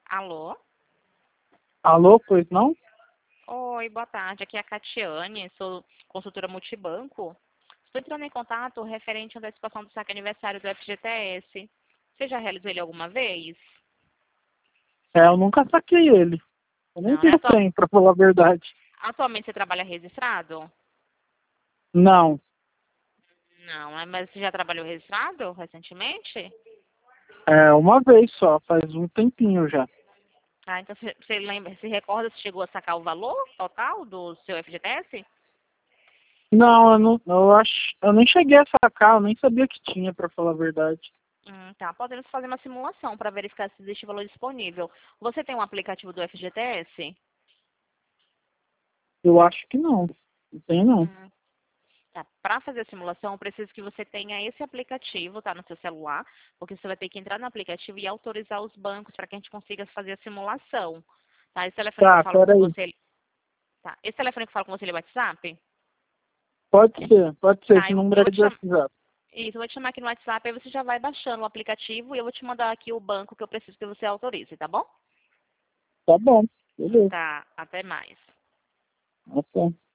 Alô? Alô, pois não? Oi, boa tarde. Aqui é a Catiane, sou consultora multibanco. Estou entrando em contato referente à antecipação do saque aniversário do FGTS. Você já realizou ele alguma vez? Eu nunca saquei ele. Eu nem Não, né? tenho trem, pra falar a verdade. Atualmente você trabalha registrado? Não. Não, mas você já trabalhou registrado recentemente? Uma vez só, faz um tempinho já. Ah, então você lembra, se recorda se chegou a sacar o valor total do seu FGTS? Não, eu nem cheguei a sacar, eu nem sabia que tinha, pra falar a verdade. Tá. Podemos fazer uma simulação para verificar se existe valor disponível. Você tem um aplicativo do FGTS? Eu acho que não. Não tem não. Hum, Tá. Para fazer a simulação, eu preciso que você tenha esse aplicativo, tá, no seu celular, porque você vai ter que entrar no aplicativo e autorizar os bancos para que a gente consiga fazer a simulação. Tá? Esse telefone que eu Tá, falo com peraí. você, tá? Esse telefone que eu falo com você, ele é WhatsApp? Pode ser. Tá, Esse eu, número eu é vou te de chamar. WhatsApp. Isso, eu vou te chamar aqui no WhatsApp, aí você já vai baixando o aplicativo e eu vou te mandar aqui o banco que eu preciso que você autorize, tá bom? Tá bom, beleza. Tá, até mais. Até.